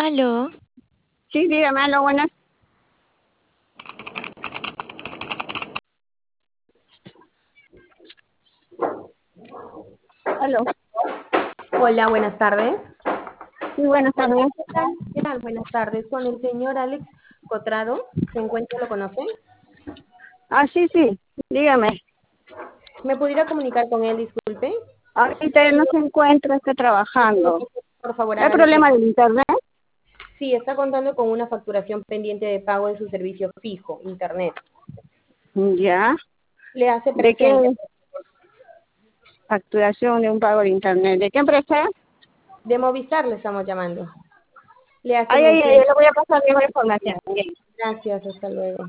Aló, Sí, dígame, aló, buenas. Aló. Hola, buenas tardes. Sí, buenas tardes. ¿Qué tal? ¿Qué tal? Buenas tardes. Con el señor Alex Cotrado. ¿Se encuentra? ¿Lo conoce? Ah, sí, sí, dígame. ¿Me pudiera comunicar con él? Disculpe. Ahorita él no se encuentra, está trabajando. Por favor, ¿Hay hágale problema preguntas. del internet? Sí, está contando con una facturación pendiente de pago de su servicio fijo, Internet. Ya. Le hace ¿De presente. qué facturación de un pago de internet? ¿De qué empresa? De Movistar le estamos llamando. Le hace Ay, ay, ay, mención. yo le voy a pasar mi información. Bien. Gracias, hasta luego.